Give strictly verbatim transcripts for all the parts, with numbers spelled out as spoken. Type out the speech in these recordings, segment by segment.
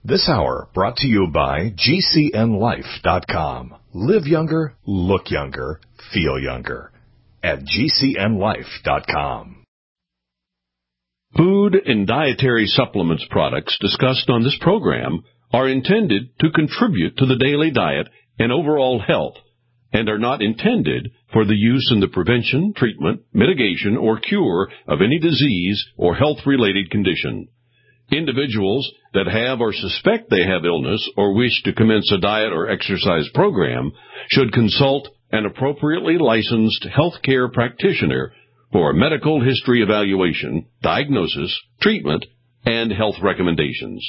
This hour brought to you by G C N life dot com. Live younger, look younger, feel younger at G C N life dot com. Food and dietary supplements products discussed on this program are intended to contribute to the daily diet and overall health and are not intended for the use in the prevention, treatment, mitigation, or cure of any disease or health-related condition. Individuals that have or suspect they have illness or wish to commence a diet or exercise program should consult an appropriately licensed healthcare practitioner for a medical history evaluation, diagnosis, treatment, and health recommendations.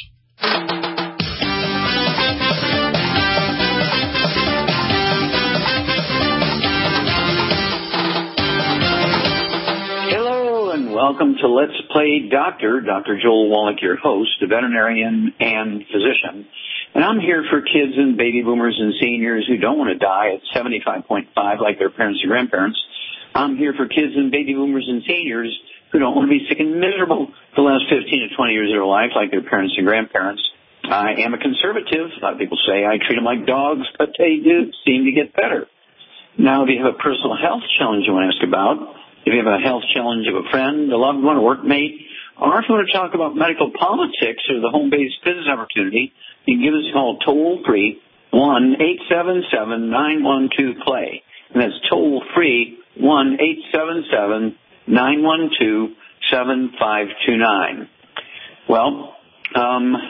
Welcome to Let's Play Doctor. Doctor Joel Wallach, your host, a veterinarian and physician. And I'm here for kids and baby boomers and seniors who don't want to die at seventy-five point five like their parents and grandparents. I'm here for kids and baby boomers and seniors who don't want to be sick and miserable the last fifteen to twenty years of their life like their parents and grandparents. I am a conservative. A lot of people say I treat them like dogs, but they do seem to get better. Now, if you have a personal health challenge you want to ask about, if you have a health challenge of a friend, a loved one, a workmate, or if you want to talk about medical politics or the home-based business opportunity, you can give us a call toll-free, one eight seven seven, nine one two, P L A Y. And that's toll-free, one eight seven seven, nine one two, seven five two nine. Well, um,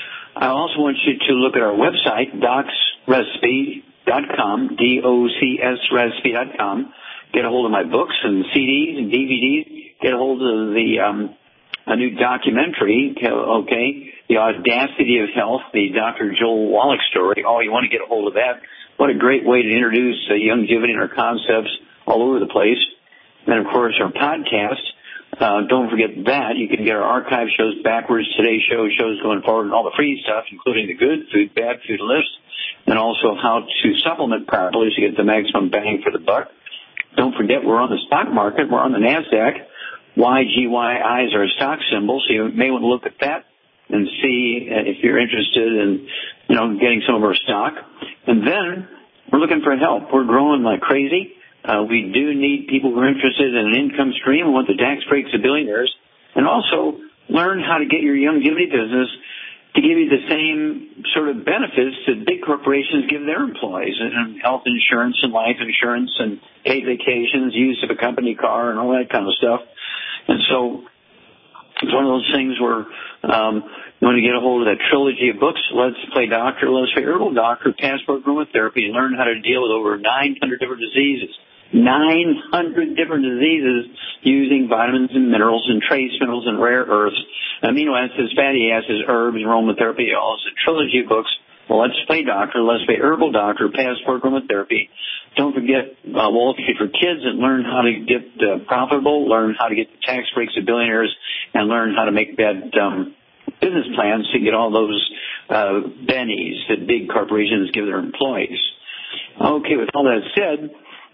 I also want you to look at our website, docs recipe dot com, D O C S recipe dot com. Get a hold of my books and C Ds and D V Ds. Get a hold of the um, a new documentary, okay, The Audacity of Health, the Doctor Joel Wallach story. Oh, you want to get a hold of that. What a great way to introduce uh, longevity and our concepts all over the place. And, of course, our podcast. Uh, don't forget that. You can get our archive shows backwards, today's show, shows going forward, and all the free stuff, including the good food, bad food list, and also how to supplement properly to get the maximum bang for the buck. Don't forget, we're on the stock market. We're on the NASDAQ. Y G Y I is our stock symbol, so you may want to look at that and see if you're interested in, you know, getting some of our stock. And then we're looking for help. We're growing like crazy. Uh, we do need people who are interested in an income stream. We want the tax breaks of billionaires. And also learn how to get your longevity business to give you the same sort of benefits that big corporations give their employees, and health insurance and life insurance and paid vacations, use of a company car and all that kind of stuff. And so it's one of those things where um, you want to get a hold of that trilogy of books, Let's Play Doctor, Let's Play Herbal Doctor, Passport Aromatherapy, and learn how to deal with over nine hundred different diseases. nine hundred different diseases using vitamins and minerals and trace minerals and rare earths, amino acids, fatty acids, herbs, aromatherapy, all this trilogy of books. Well, Let's Play Doctor, Let's Play Herbal Doctor, Passport Aromatherapy. Don't forget uh, Wall Street for Kids, and learn how to get uh, profitable, learn how to get the tax breaks of billionaires, and learn how to make bad um, business plans to get all those uh, bennies that big corporations give their employees. Okay, with all that said,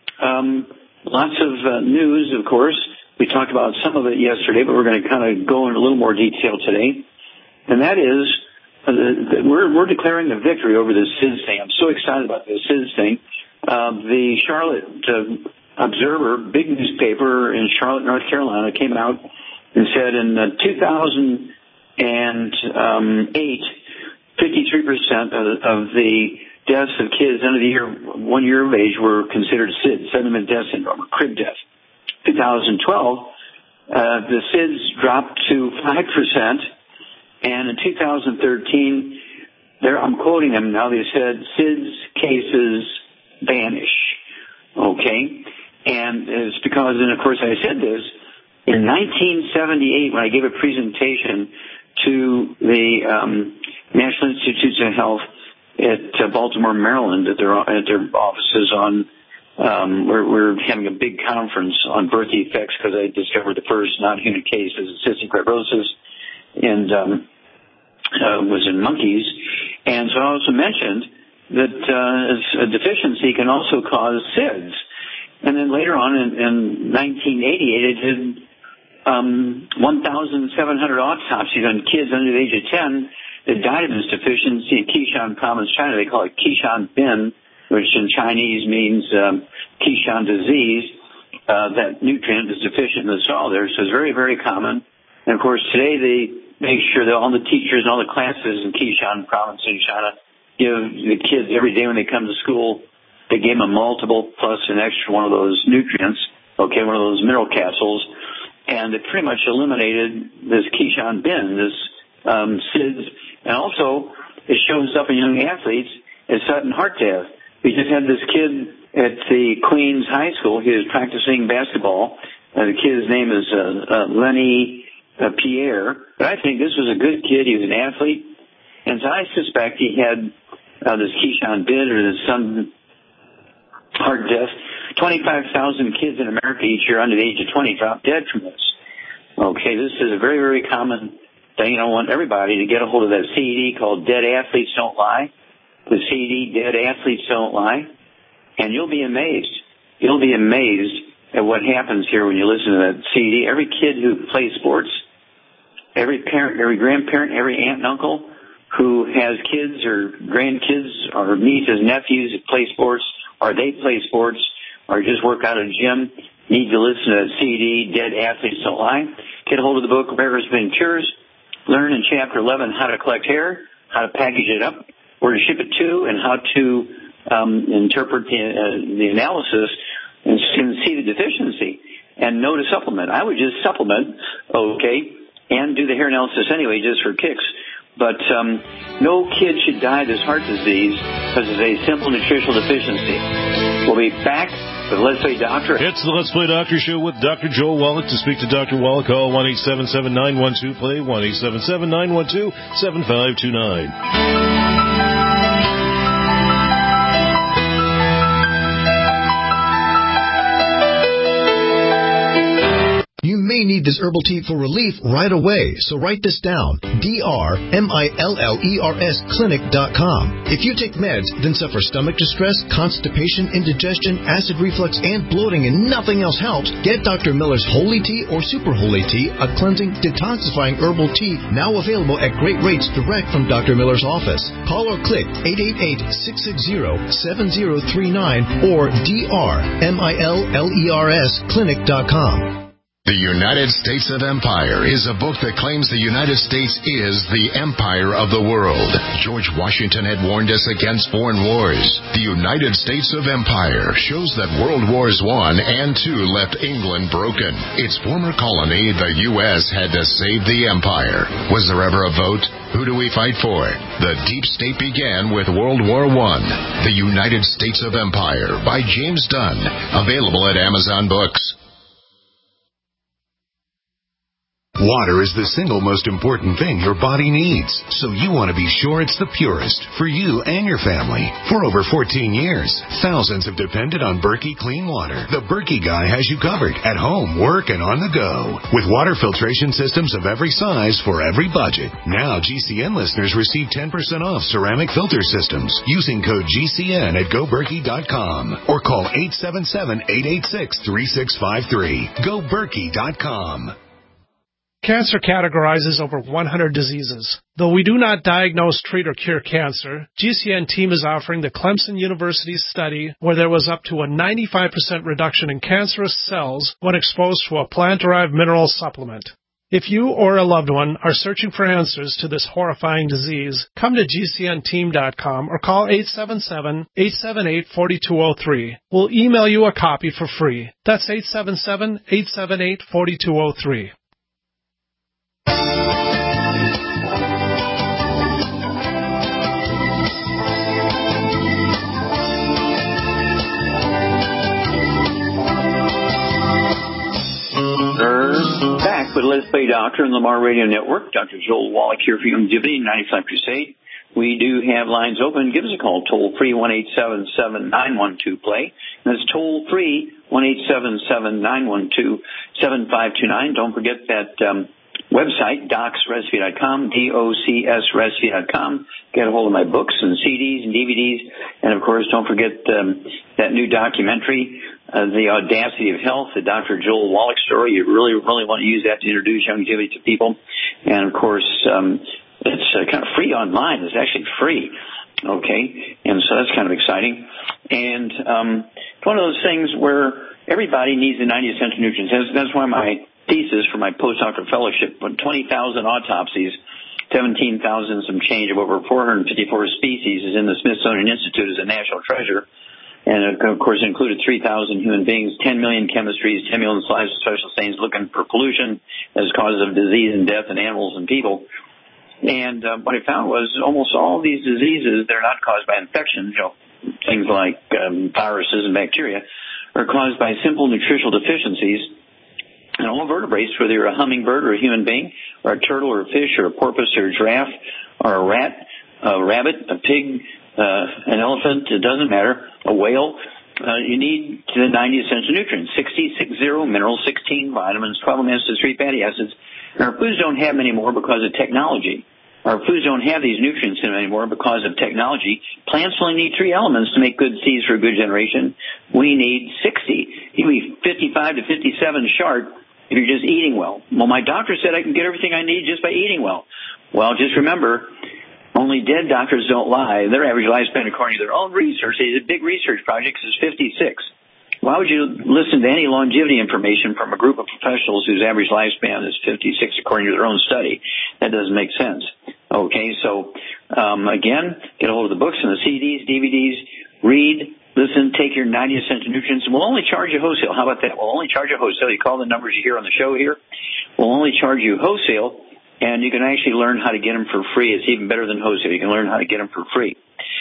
Um, lots of uh, news, of course. We talked about some of it yesterday, but we're going to kind of go into a little more detail today. And that is, uh, the, we're, we're declaring the victory over this S I D S thing. I'm so excited about this S I D S thing. Uh, the Charlotte uh, Observer, big newspaper in Charlotte, North Carolina, came out and said in uh, two thousand eight, fifty-three percent of, of the deaths of kids under the year, one year of age were considered S I D S, sudden death syndrome, or crib death. twenty twelve, uh, the S I D S dropped to five percent, and in two thousand thirteen, there, I'm quoting them now, they said S I D S cases vanish. Okay? And it's because, and of course I said this, in nineteen seventy-eight, when I gave a presentation to the um, National Institutes of Health at uh, Baltimore, Maryland, at their at their offices on, um, we're, we're having a big conference on birth defects because I discovered the first non-human case of cystic fibrosis, and um, uh, was in monkeys. And so I also mentioned that uh, a deficiency can also cause S I D S. And then later on in, in nineteen eighty-eight, it did um, one thousand seven hundred autopsies on kids under the age of ten that died of this deficiency in Qishan Province, China. They call it Qishan Bin, which in Chinese means um, Qishan disease. Uh, that nutrient is deficient in the soil there, so it's very, very common. And, of course, today they make sure that all the teachers and all the classes in Qishan Province in China give the kids every day when they come to school, they give them a multiple plus an extra one of those nutrients, okay, one of those mineral capsules, and it pretty much eliminated this Qishan Bin, this um, S I D S, and also it shows up in young athletes as sudden heart death. We just had this kid at the Queens High School. He was practicing basketball. Uh, the kid's name is uh, uh, Lenny uh, Pierre, but I think this was a good kid. He was an athlete, and so I suspect he had uh, this Qishan Bin or this sudden heart death. twenty-five thousand kids in America each year under the age of twenty drop dead from this. Okay, this is a very, very common thing. I want everybody to get a hold of that C D called Dead Athletes Don't Lie. The C D, Dead Athletes Don't Lie. And you'll be amazed. You'll be amazed at what happens here when you listen to that C D. Every kid who plays sports, every parent, every grandparent, every aunt and uncle who has kids or grandkids or nieces, nephews that play sports, or they play sports, or just work out at a gym, need to listen to that C D, Dead Athletes Don't Lie. Get a hold of the book, Rare Has Been Cures. Learn in Chapter eleven how to collect hair, how to package it up, where to ship it to, and how to um, interpret the, uh, the analysis and see the deficiency and know to supplement. I would just supplement, okay, and do the hair analysis anyway just for kicks. But um, no kid should die of this heart disease because it's a simple nutritional deficiency. We'll be back with Let's Play Doctor. It's the Let's Play Doctor show with Doctor Joel Wallach. To speak to Doctor Wallach, call one eight seven seven, nine one two, play, one eight seven seven, nine one two, seven five two nine. You may need this herbal tea for relief right away, so write this down. D R M I L L E R S clinic dot com. If you take meds, then suffer stomach distress, constipation, indigestion, acid reflux, and bloating, and nothing else helps, get Doctor Miller's Holy Tea or Super Holy Tea, a cleansing, detoxifying herbal tea now available at great rates direct from Doctor Miller's office. Call or click eight eight eight, six six zero, seven zero three nine or D R M I L L E R S clinic dot com. The United States of Empire is a book that claims the United States is the empire of the world. George Washington had warned us against foreign wars. The United States of Empire shows that World Wars One and Two left England broken. Its former colony, the U S, had to save the empire. Was there ever a vote? Who do we fight for? The deep state began with World War One. The United States of Empire by James Dunn. Available at Amazon Books. Water is the single most important thing your body needs, so you want to be sure it's the purest for you and your family. For over fourteen years, thousands have depended on Berkey Clean Water. The Berkey guy has you covered at home, work, and on the go. With water filtration systems of every size for every budget. Now G C N listeners receive ten percent off ceramic filter systems using code G C N at go berkey dot com or call eight seven seven, eight eight six, three six five three. go berkey dot com. Cancer categorizes over one hundred diseases. Though we do not diagnose, treat, or cure cancer, G C N team is offering the Clemson University study where there was up to a ninety-five percent reduction in cancerous cells when exposed to a plant-derived mineral supplement. If you or a loved one are searching for answers to this horrifying disease, come to G C N team dot com or call eight seven seven, eight seven eight, four two zero three. We'll email you a copy for free. That's eight seven seven, eight seven eight, four two zero three. Back with Let's Play Doctor and Lamar Radio Network. Doctor Joel Wallach here for Youngevity ninety-five Crusade. We do have lines open. Give us a call, toll free, one eight seven seven, nine one two, play. That's toll free, one eight seven seven, nine one two, seven five two nine. Don't forget that um, website, docs recipe dot com, D O C S recipe dot com. Get a hold of my books and C Ds and D V Ds. And, of course, don't forget um, that new documentary, uh, The Audacity of Health, the Doctor Joel Wallach story. You really, really want to use that to introduce longevity to people. And, of course, um, it's uh, kind of free online. It's actually free. Okay, and so that's kind of exciting. And um, it's one of those things where everybody needs the ninety essential nutrients. That's, that's why my thesis for my postdoctoral fellowship, twenty thousand autopsies, seventeen thousand some change of over four hundred fifty-four species, is in the Smithsonian Institute as a national treasure. And, of course, it included three thousand human beings, ten million chemistries, ten million slides of special stains looking for pollution as causes of disease and death in animals and people. And uh, what I found was almost all these diseases, they're not caused by infections, you know, things like um, viruses and bacteria, are caused by simple nutritional deficiencies. And all vertebrates, whether you're a hummingbird or a human being, or a turtle or a fish or a porpoise or a giraffe or a rat, a rabbit, a pig, uh, an elephant, it doesn't matter, a whale, uh, you need the ninety essential nutrients, sixty, six zero minerals, sixteen vitamins, twelve amino acids, three fatty acids. And our foods don't have them anymore because of technology. Our foods don't have these nutrients in them anymore because of technology. Plants only need three elements to make good seeds for a good generation. We need sixty. You can be fifty-five to fifty-seven sharp if you're just eating well. Well, my doctor said I can get everything I need just by eating well. Well, just remember, only dead doctors don't lie. Their average lifespan, according to their own research, these big research projects, is fifty-six. Why would you listen to any longevity information from a group of professionals whose average lifespan is fifty-six, according to their own study? That doesn't make sense. Okay, so, um, again, get a hold of the books and the C Ds, D V Ds, read, listen, take your ninety essential nutrients, and we'll only charge you wholesale. How about that? We'll only charge you wholesale. You call the numbers you hear on the show here. We'll only charge you wholesale, and you can actually learn how to get them for free. It's even better than wholesale. You can learn how to get them for free.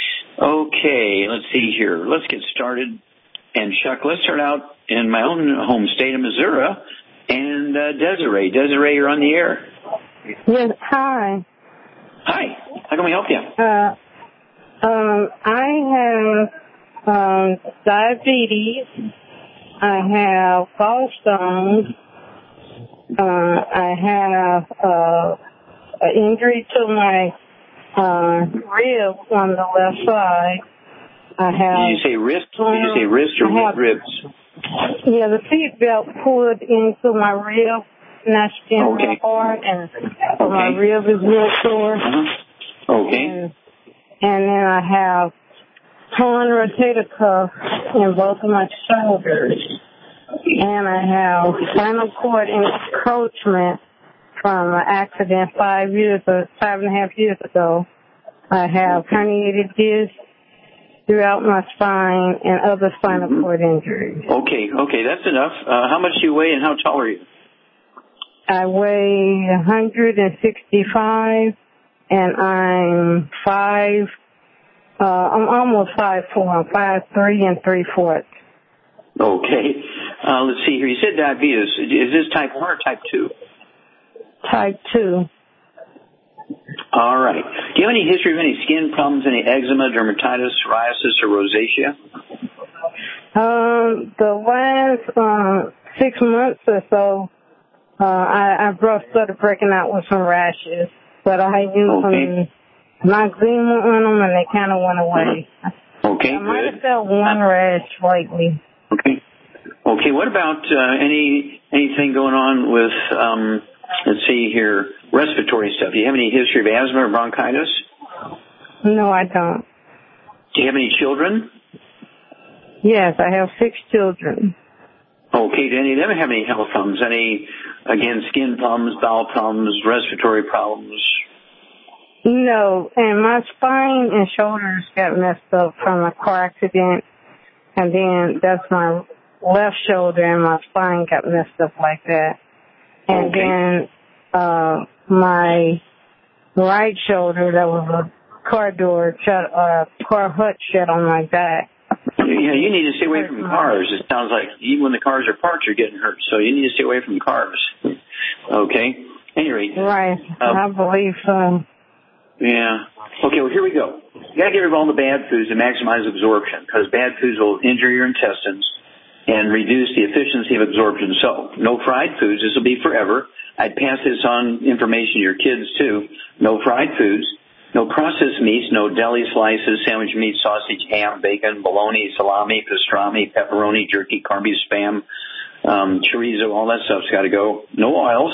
Okay, let's see here. Let's get started. And, Chuck, let's start out in my own home state of Missouri. And uh, Desiree. Desiree, you're on the air. Yes, hi. Hi. How can we help you? Uh, um, I have um, diabetes. I have gallstones. Uh, I have uh, an injury to my uh, rib on the left side. I have. Did you say wrist? Did you say wrist or have, ribs? Yeah, the seat belt pulled into my rib, snatched in okay. my heart, and okay. my rib is real sore. Uh-huh. Okay. And, and then I have torn rotator cuff in both of my shoulders. And I have spinal cord encroachment from an accident five years or five and a half years ago. I have herniated discs throughout my spine and other spinal mm-hmm. cord injuries. Okay, okay, that's enough. Uh, how much do you weigh and how tall are you? I weigh one hundred sixty-five, and I'm five, uh, I'm almost five four. I'm five three and three fourths. Okay. Uh, let's see here. You said diabetes. Is this type one or type two? Type two. All right. Do you have any history of any skin problems, any eczema, dermatitis, psoriasis, or rosacea? Um, the last uh, six months or so, uh, I, I broke, started breaking out with some rashes, but I used okay. some Noxzema on them, and they kind of went away. Okay, I might good. have felt one rash lately. Okay. Okay. What about uh, any anything going on with? Um, let's see here. Respiratory stuff. Do you have any history of asthma or bronchitis? No, I don't. Do you have any children? Yes, I have six children. Okay. Do any of them have any health problems? Any, again, skin problems, bowel problems, respiratory problems? No, and my spine and shoulders got messed up from a car accident, and then that's my left shoulder and my spine got messed up like that. And okay. then uh my right shoulder, that was a car door shut, uh, car hut shut on my back. Yeah, you need to stay away from cars. It sounds like even when the cars are parked, you're getting hurt. So you need to stay away from cars. Okay. Anyway. Right. Um, I believe so. Yeah. Okay, well, here we go. You got to get rid of all the bad foods to maximize absorption, because bad foods will injure your intestines and reduce the efficiency of absorption. So, no fried foods. This will be forever. I'd pass this on information to your kids, too. No fried foods. No processed meats. No deli slices, sandwich meat, sausage, ham, bacon, bologna, salami, pastrami, pepperoni, jerky, corned beef, spam, um, chorizo, all that stuff's got to go. No oils.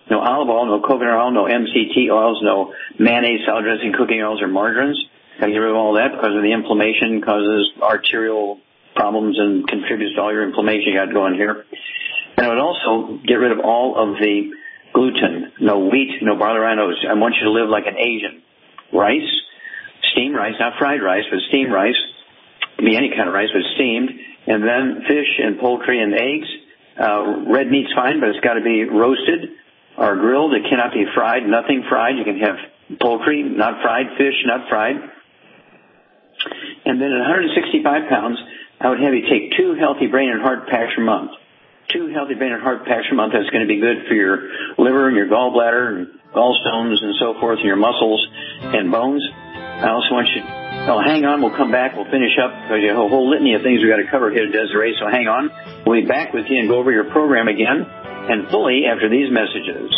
no olive oil, no coconut oil, no M C T oils, no mayonnaise, salad dressing, cooking oils, or margarines. Got to get rid of all that because of the inflammation, causes arterial problems, and contributes to all your inflammation you got going here. And I would also get rid of all of the gluten, no wheat, no barley rye. No, I want you to live like an Asian. Rice, steamed rice, not fried rice, but steamed rice. It can be any kind of rice, but steamed. And then fish and poultry and eggs. Uh, red meat's fine, but it's got to be roasted or grilled. It cannot be fried, nothing fried. You can have poultry, not fried, fish, not fried. And then at one hundred sixty-five pounds, I would have you take two healthy brain and heart packs per month. Two healthy brain and heart packs per month. That's going to be good for your liver and your gallbladder and gallstones and so forth, and your muscles and bones. I also want you, oh, hang on, we'll come back, we'll finish up, because you have a whole litany of things we've got to cover here, Desiree, so hang on. We'll be back with you and go over your program again, and fully after these messages.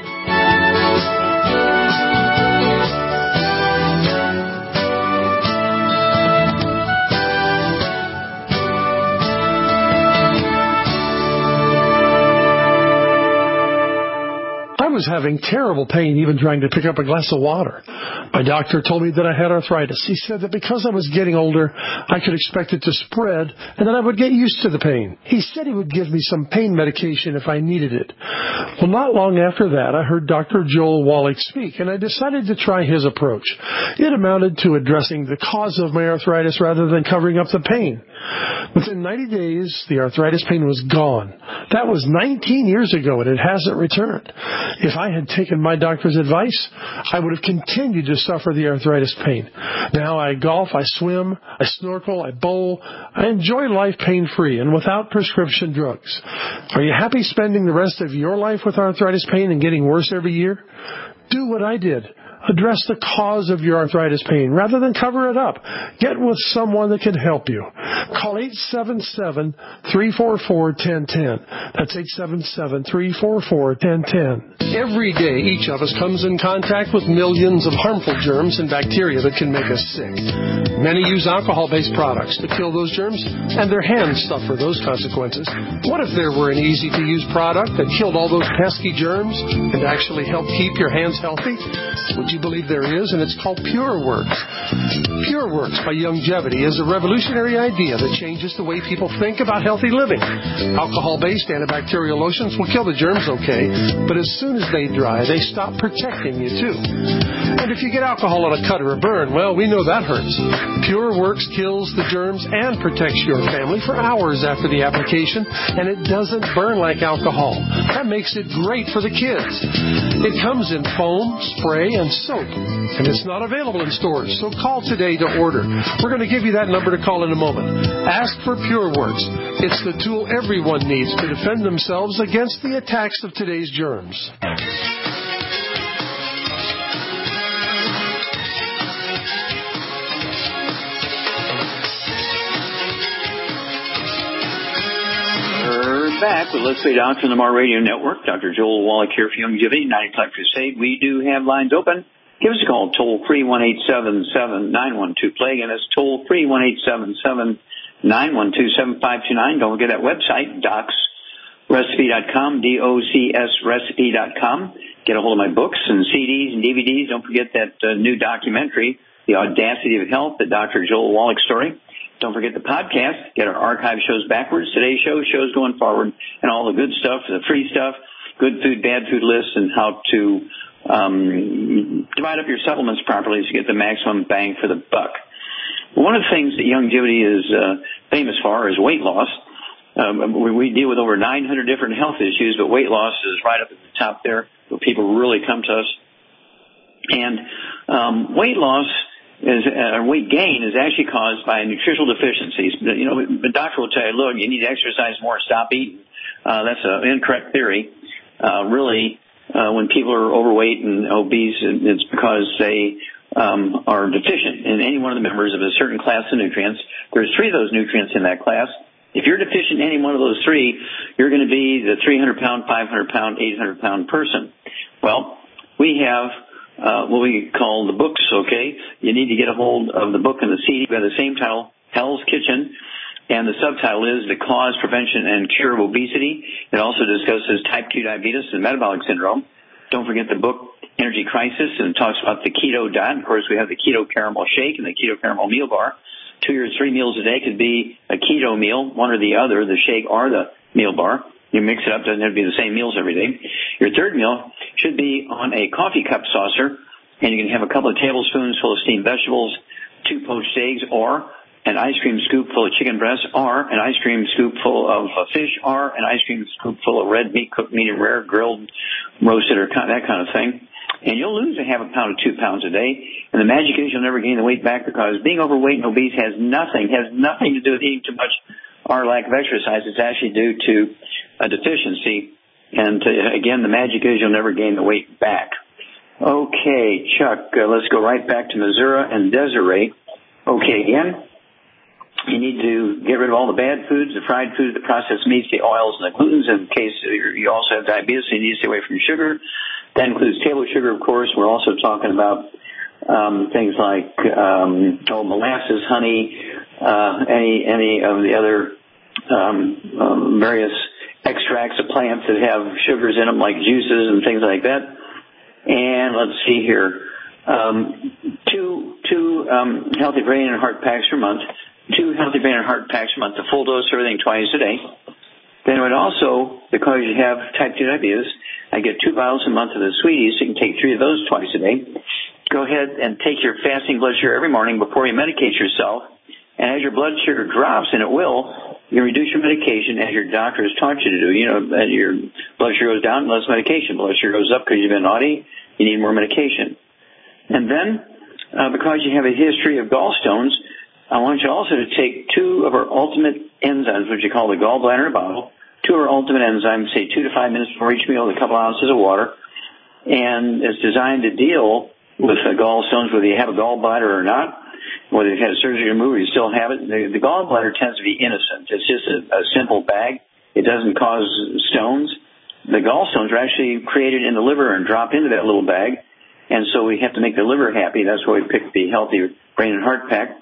I was having terrible pain even trying to pick up a glass of water. My doctor told me that I had arthritis. He said that because I was getting older, I could expect it to spread and that I would get used to the pain. He said he would give me some pain medication if I needed it. Well, not long after that, I heard Doctor Joel Wallach speak, and I decided to try his approach. It amounted to addressing the cause of my arthritis rather than covering up the pain. Within ninety days, the arthritis pain was gone. That was nineteen years ago, and it hasn't returned. If I had taken my doctor's advice, I would have continued to suffer the arthritis pain. Now I golf, I swim, I snorkel, I bowl. I enjoy life pain-free and without prescription drugs. Are you happy spending the rest of your life with arthritis pain and getting worse every year? Do what I did. Address the cause of your arthritis pain rather than cover it up. Get with someone that can help you. Call eight seven seven, three four four, one zero one zero. That's eight seven seven, three four four, one zero one zero. Every day, each of us comes in contact with millions of harmful germs and bacteria that can make us sick. Many use alcohol-based products to kill those germs, and their hands suffer those consequences. What if there were an easy-to-use product that killed all those pesky germs and actually helped keep your hands healthy? Would you believe there is? And it's called PureWorks. PureWorks by Youngevity is a revolutionary idea that changes the way people think about healthy living. Alcohol-based antibacterial lotions will kill the germs okay, but as soon as they dry, they stop protecting you too. And if you get alcohol on a cut or a burn, well, we know that hurts. PureWorks kills the germs and protects your family for hours after the application, and it doesn't burn like alcohol. That makes it great for the kids. It comes in foam, spray, and soap, and it's not available in stores, so call today to order. We're going to give you that number to call in a moment. Ask for PureWorks. It's the tool everyone needs to defend themselves against the attacks of today's germs. We're back with Let's Play Doctor on the Mar Radio Network. Doctor Joel Wallach here for Youngevity, ninety-five Crusade. We do have lines open. Give us a call, toll free, one eight seven seven, nine one two, play. Again, that's toll free, one eight seven seven, nine one two, seven five two nine. Don't forget that website, docs recipe dot com, D O C S recipe dot com. Get a hold of my books and C Ds and D V Ds. Don't forget that uh, new documentary, The Audacity of Health, the Doctor Joel Wallach story. Don't forget the podcast. Get our archive shows backwards. Today's show, shows going forward, and all the good stuff, the free stuff, good food, bad food lists, and how to um, divide up your supplements properly to get the maximum bang for the buck. One of the things that Youngevity is uh, famous for is weight loss. Um, we, we deal with over nine hundred different health issues, but weight loss is right up at the top there where people really come to us. And um, weight loss is uh, weight gain is actually caused by nutritional deficiencies. You know, the doctor will tell you, look, you need to exercise more, stop eating. Uh, that's an incorrect theory. Uh, really, uh, when people are overweight and obese, it's because they um, are deficient in any one of the members of a certain class of nutrients. There's three of those nutrients in that class. If you're deficient in any one of those three, you're going to be the three hundred pound, five hundred pound, eight hundred pound person. Well, we have uh, what we call the books, okay? You need to get a hold of the book and the C D by the same title, Hell's Kitchen, and the subtitle is The Cause, Prevention, and Cure of Obesity. It also discusses type two diabetes and metabolic syndrome. Don't forget the book, Energy Crisis, and it talks about the keto diet. Of course, we have the keto caramel shake and the keto caramel meal bar. Two or three meals a day could be a keto meal, one or the other, the shake or the meal bar. You mix it up, doesn't have to be the same meals every day. Your third meal should be on a coffee cup saucer, and you can have a couple of tablespoons full of steamed vegetables, two poached eggs, or an ice cream scoop full of chicken breast, or an ice cream scoop full of uh, fish, or an ice cream scoop full of red meat, cooked medium rare, grilled, roasted, or kind, that kind of thing. And you'll lose a half a pound to two pounds a day. And the magic is you'll never gain the weight back, because being overweight and obese has nothing, has nothing to do with eating too much or lack of exercise. It's actually due to a deficiency. And to, again, the magic is you'll never gain the weight back. Okay, Chuck, uh, let's go right back to Missouri and Desiree. Okay, again, you need to get rid of all the bad foods, the fried foods, the processed meats, the oils, and the glutens. In case you also have diabetes, so you need to stay away from sugar. That includes table sugar, of course. We're also talking about um, things like um, oh, molasses, honey, uh, any any of the other um, um, various extracts of plants that have sugars in them, like juices and things like that. And let's see here, um, two two um, healthy brain and heart packs per month, two healthy brain and heart packs per month, the full dose of everything twice a day. Then it would also, because you have type two diabetes, I get two bottles a month of the Sweeties, so you can take three of those twice a day. Go ahead and take your fasting blood sugar every morning before you medicate yourself. And as your blood sugar drops, and it will, you can reduce your medication as your doctor has taught you to do. You know, as your blood sugar goes down, less medication. Blood sugar goes up because you've been naughty, you need more medication. And then, uh, because you have a history of gallstones, I want you also to take two of our ultimate enzymes, which you call the gallbladder bottle, two of our ultimate enzymes, say two to five minutes before each meal with a couple ounces of water. And it's designed to deal with uh, gallstones, whether you have a gallbladder or not, whether you've had surgery removed or you still have it. The, the gallbladder tends to be innocent. It's just a, a simple bag. It doesn't cause stones. The gallstones are actually created in the liver and drop into that little bag. And so we have to make the liver happy. That's why we picked the healthy brain and heart pack.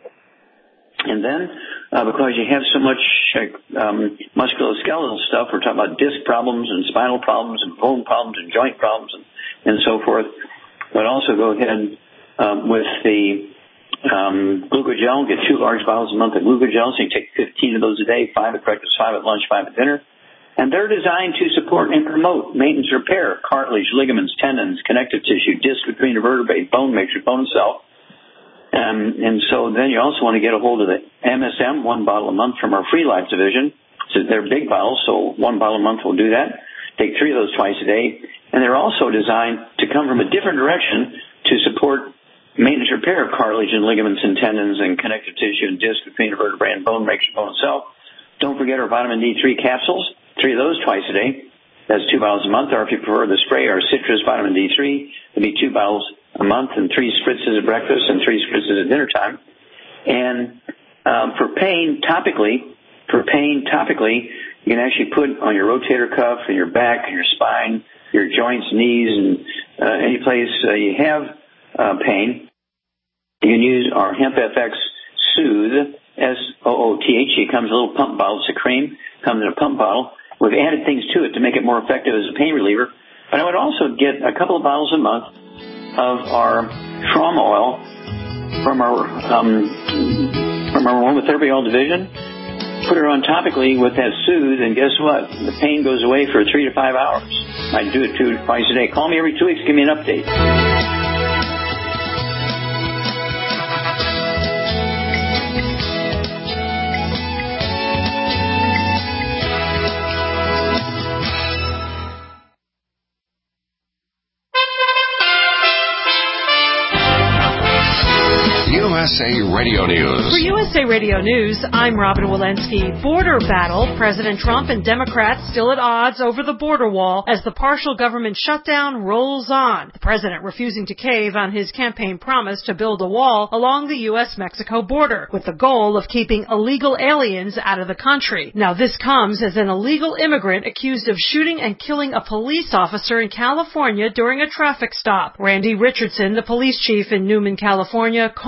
And then, uh, because you have so much um, musculoskeletal stuff, we're talking about disc problems and spinal problems and bone problems and joint problems and, and so forth. But also go ahead um, with the um, glucogel. Get two large bottles a month of glucogel, so you take fifteen of those a day, five at breakfast, five at lunch, five at dinner. And they're designed to support and promote maintenance repair, cartilage, ligaments, tendons, connective tissue, disc between the vertebrae, bone mixture, bone cell. Um, and so then you also want to get a hold of the M S M, one bottle a month from our Free Life division. So they're big bottles, so one bottle a month will do that. Take three of those twice a day. And they're also designed to come from a different direction to support maintenance repair of cartilage and ligaments and tendons and connective tissue and disc between the vertebrae and bone mixture, bone cell. Don't forget our vitamin D three capsules, three of those twice a day. That's two bottles a month. Or if you prefer the spray, our citrus vitamin D three, it'll be two bottles a month and three spritzes at breakfast and three spritzes at dinner time. And um, for pain, topically, for pain, topically, you can actually put on your rotator cuff and your back and your spine, your joints, knees, and uh, any place uh, you have uh, pain. You can use our Hemp F X Soothe, S O O T H. It comes in a little pump bottle. It's a cream. Comes in a pump bottle. We've added things to it to make it more effective as a pain reliever. But I would also get a couple of bottles a month of our trauma oil from our um, from our aromatherapy oil division. Put it on topically with that Soothe, and guess what? The pain goes away for three to five hours. I do it two twice a day. Call me every two weeks. Give me an update. U S A Radio News. For U S A Radio News, I'm Robin Walensky. Border battle. President Trump and Democrats still at odds over the border wall as the partial government shutdown rolls on. The president refusing to cave on his campaign promise to build a wall along the U S Mexico border with the goal of keeping illegal aliens out of the country. Now this comes as an illegal immigrant accused of shooting and killing a police officer in California during a traffic stop. Randy Richardson, the police chief in Newman, California, calling this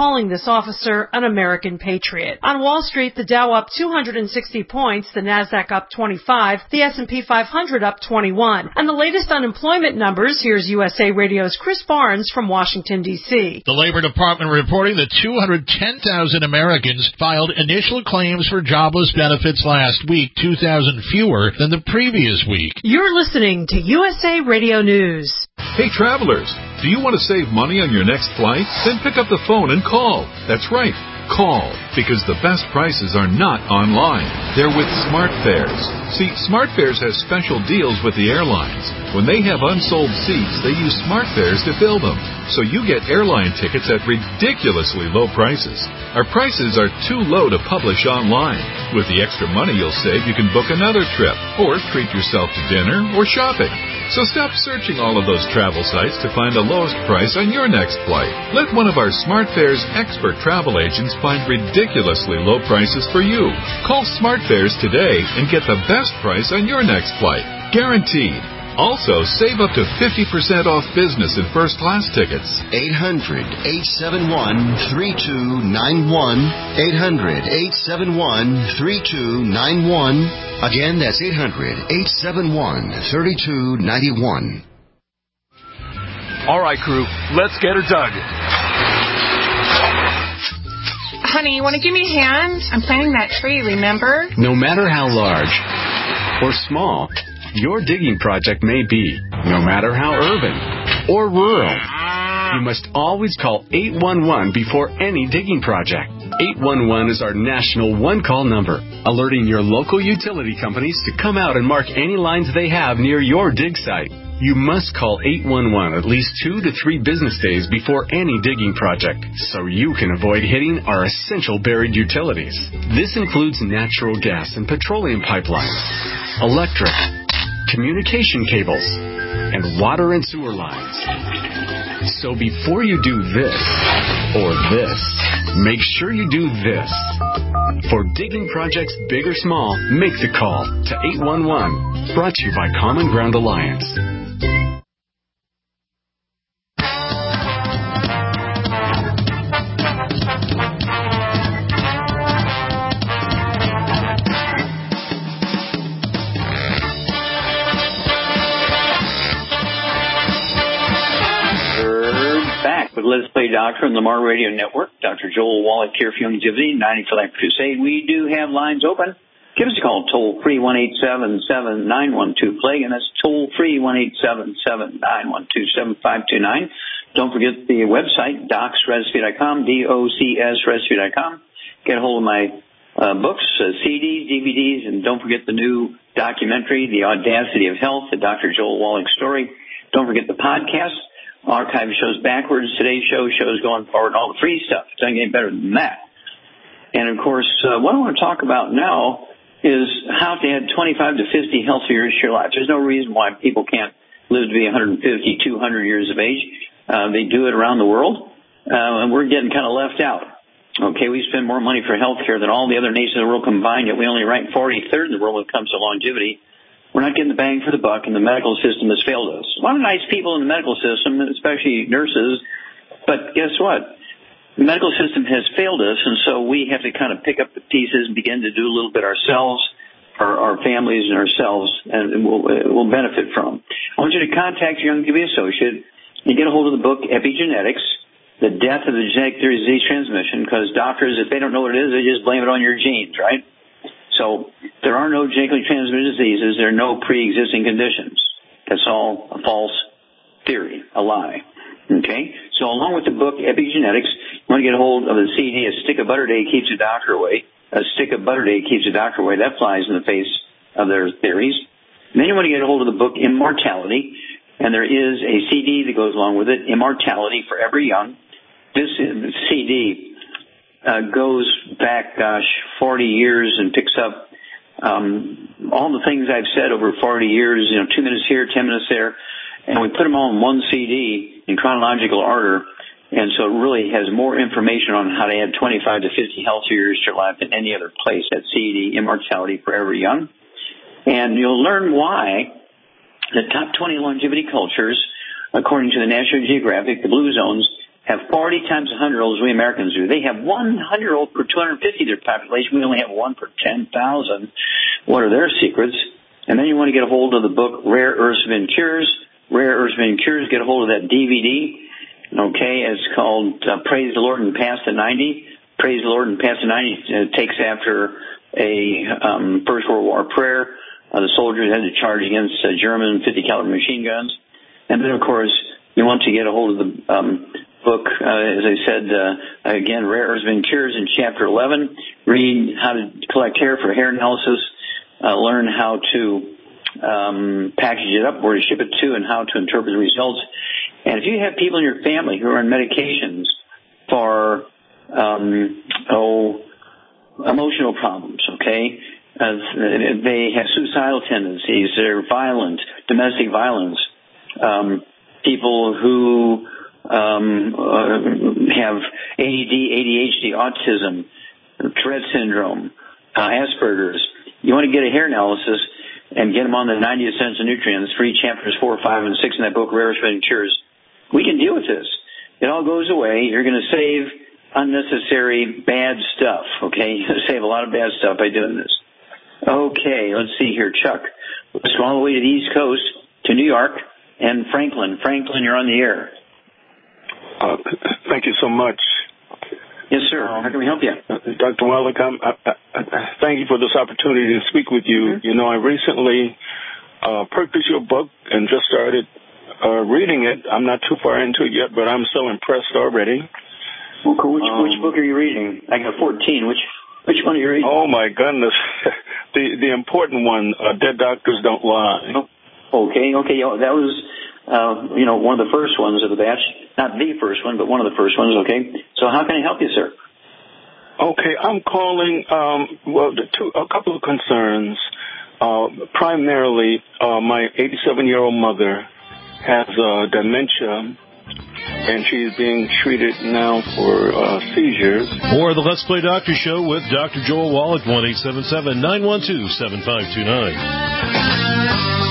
officer, an American patriot. On Wall Street, the Dow up two hundred sixty points, the Nasdaq up twenty-five, the S and P five hundred up twenty-one. And the latest unemployment numbers, here's U S A Radio's Chris Barnes from Washington, D C. The Labor Department reporting that two hundred ten thousand Americans filed initial claims for jobless benefits last week, two thousand fewer than the previous week. You're listening to U S A Radio News. Hey, travelers, do you want to save money on your next flight? Then pick up the phone and call. That's right. Call, because the best prices are not online. They're with SmartFares. See, SmartFares has special deals with the airlines. When they have unsold seats, they use SmartFares to fill them. So you get airline tickets at ridiculously low prices. Our prices are too low to publish online. With the extra money you'll save, you can book another trip, or treat yourself to dinner or shopping. So stop searching all of those travel sites to find the lowest price on your next flight. Let one of our SmartFares expert travel agents find ridiculously low prices for you. Call SmartFares today and get the best price on your next flight. Guaranteed. Also, save up to fifty percent off business and first class tickets. eight hundred, eight seven one, three two nine one. eight hundred, eight seven one, three two nine one. Again, that's eight hundred, eight seven one, three two nine one. All right, crew, let's get her dug. Honey, you want to give me a hand? I'm planting that tree, remember? No matter how large or small your digging project may be, no matter how urban or rural, you must always call eight one one before any digging project. eight one one is our national one-call number, alerting your local utility companies to come out and mark any lines they have near your dig site. You must call eight one one at least two to three business days before any digging project, so you can avoid hitting our essential buried utilities. This includes natural gas and petroleum pipelines, electric, communication cables, and water and sewer lines. So before you do this or this, make sure you do this. For digging projects big or small, make the call to eight one one. Brought to you by Common Ground Alliance. Let's Play Doctor on the Lamar Radio Network. Doctor Joel Wallach here for Longevity, ninety for Life Crusade. We do have lines open. Give us a call, toll free, one eight seven seven, nine one two, play, and that's toll free, one eight seven seven, nine one two, seven five two nine. Don't forget the website, docs recipe dot com, D O C S recipe dot com. Get a hold of my uh, books, uh, C Ds, D V Ds, and don't forget the new documentary, The Audacity of Health, the Doctor Joel Wallach story. Don't forget the podcast. Archive shows backwards, today's show shows going forward, all the free stuff. It doesn't get any better than that. And, of course, uh, what I want to talk about now is how to add twenty-five to fifty healthy years to your life. There's no reason why people can't live to be one fifty, two hundred years of age. Uh, they do it around the world, uh, and we're getting kind of left out. Okay, we spend more money for health care than all the other nations of the world combined, yet we only rank forty-third in the world when it comes to longevity. We're not getting the bang for the buck, and the medical system has failed us. A lot of nice people in the medical system, especially nurses, but guess what? The medical system has failed us, and so we have to kind of pick up the pieces and begin to do a little bit ourselves, our, our families and ourselves, and we'll, we'll benefit from. I want you to contact your Longevity associate and get a hold of the book Epigenetics, The Death of the Genetic Disease Transmission, because doctors, if they don't know what it is, they just blame it on your genes, right? So there are no genetically transmitted diseases. There are no pre-existing conditions. That's all a false theory, a lie. Okay? So along with the book Epigenetics, you want to get a hold of the C D, A Stick of Butter a Day Keeps the Doctor Away. A Stick of Butter a Day Keeps the Doctor Away. That flies in the face of their theories. And then you want to get a hold of the book Immortality, and there is a C D that goes along with it, Immortality Forever Young. This C D Uh, goes back, gosh, forty years and picks up um, all the things I've said over forty years, you know, two minutes here, ten minutes there, and we put them all in one C D in chronological order, and so it really has more information on how to add twenty-five to fifty healthy years to your life than any other place. That C D, Immortality Forever Young. And you'll learn why the top twenty longevity cultures, according to the National Geographic, the Blue Zones, have forty times one hundred olds we Americans do. They have one hundred old per two hundred fifty of their population. We only have one per ten thousand. What are their secrets? And then you want to get a hold of the book Rare Earths and Cures. Rare Earths and Cures. Get a hold of that D V D. Okay, it's called uh, Praise the Lord and Pass the ninety. Praise the Lord and Pass the ninety uh, takes after a um, First World War prayer. Uh, the soldiers had to charge against uh, German fifty caliber machine guns. And then, of course, you want to get a hold of the um, book, uh, as I said, uh, again, Rare Earths and Cures in Chapter eleven. Read how to collect hair for hair analysis. Uh, learn how to um, package it up, where to ship it to, and how to interpret the results. And if you have people in your family who are on medications for, um, oh, emotional problems, okay, uh, they have suicidal tendencies, they're violent, domestic violence, um, people who um, uh, have A D D, A D H D, autism, Tourette syndrome, uh, Asperger's, you want to get a hair analysis and get them on the ninety Essential Nutrients, free chapters four, five, and six in that book, Rare Earths and Cures. We can deal with this. It all goes away. You're going to save unnecessary bad stuff, okay? You're going to save a lot of bad stuff by doing this. Okay, let's see here. Chuck, let's go all the way to the East Coast, to New York, and Franklin. Franklin, you're on the air. Uh, thank you so much. Yes, sir. How can we help you? Uh, Doctor Wallach, I'm, I, I, I, thank you for this opportunity to speak with you. Mm-hmm. You know, I recently uh, purchased your book and just started uh, reading it. I'm not too far into it yet, but I'm so impressed already. Well, cool. Which, um, which book are you reading? I got fourteen. Which which one are you reading? Oh, my goodness. the the important one, uh, Dead Doctors Don't Lie. Oh, okay, okay. That was, uh, you know, one of the first ones of the batch. Not the first one, but one of the first ones, okay? So how can I help you, sir? Okay, I'm calling, um, well, the two, a couple of concerns. Uh, primarily, uh, my eighty-seven-year-old mother has uh, dementia, and she's being treated now for uh, seizures. Or the Let's Play Doctor Show with Doctor Joel Wallach, one eight seven seven, nine one two, seven five two nine.